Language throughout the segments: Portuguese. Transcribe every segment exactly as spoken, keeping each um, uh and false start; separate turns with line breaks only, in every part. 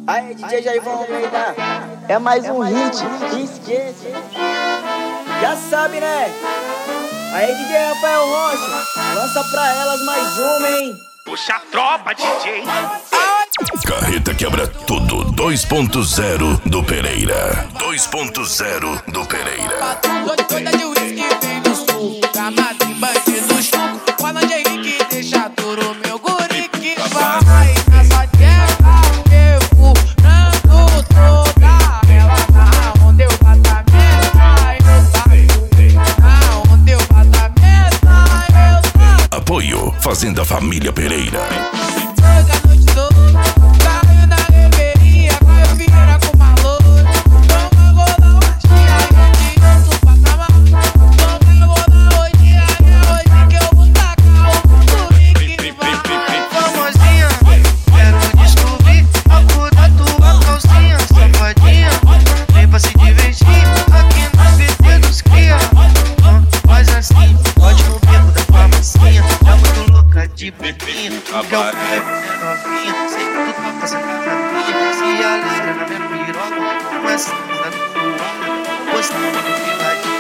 Aí, D J Jaivão Almeida, é mais um hit, esquece. Já sabe, né? Aí, D J Rafael Rocha, lança pra elas mais uma, hein?
Puxa a tropa, D J.
Carreta quebra tudo dois ponto zero do Pereira. dois ponto zero do Pereira.
Toda de whisky vem do sul, camada e bandido chuco. Fala de Henrique, deixa duro meu guri que vai. Nessa terra eu furando toda ela. Na onde eu bato a meta, eu saio. Na onde eu bato a meta, eu saio.
Apoio Fazenda Família Pereira.
Toda noite toda, caiu na reveria, caiu vira com maluco. Toma gola, hostia, e eu sou patamar. Toma gola, hostia, é hoje que eu vou tacar o guri que vai.
Famosinha, quero descobrir a cor da tua calcinha. Safadinha, vem pra se divertir aqui no P T dos cria. Faz assim, pode no beco da farmacinha. Tá muito louca de boquinha, que eu quero é novinha. Sei que tu tá fazendo pra mim, se alegra na minha piroca. Não é assim, tá no fundo, você não vai lá de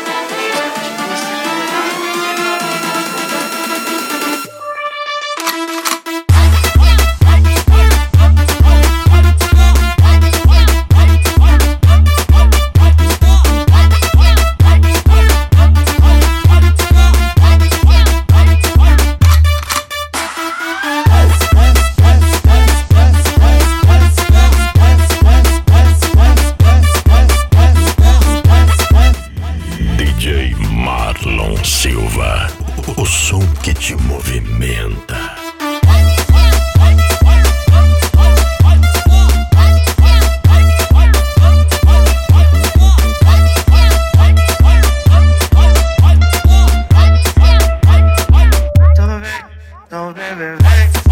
D J Marlon Silva, o som que te movimenta.
Então vem, então vem, vem, vem.